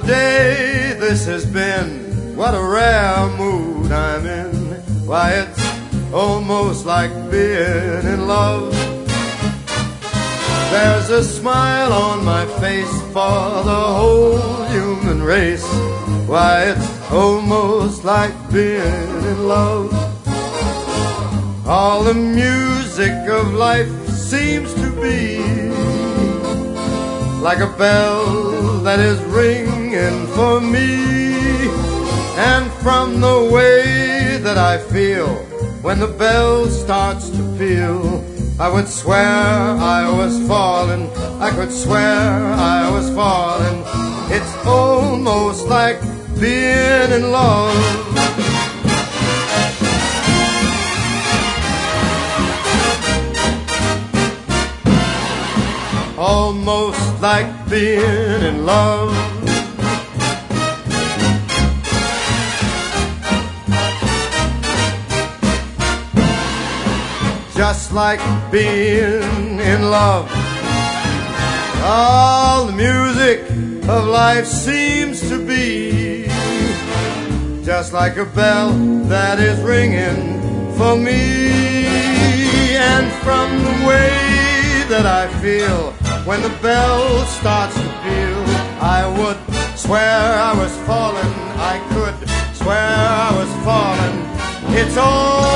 day this has been. What a rare mood I'm in. Why, it's almost like being in love. There's a smile on my face for the whole human race. Why, it's almost like being in love. All the music of life seems to be like a bell that is ringing for me. And from the way that I feel when the bell starts to peal, I would swear I was falling, I could swear I was falling. It's almost like being in love. Almost like being in love. Just like being in love. All the music of life seems to be just like a bell that is ringing for me. And from the way that I feel when the bell starts to peal, I would swear I was falling, I could swear I was falling. It's all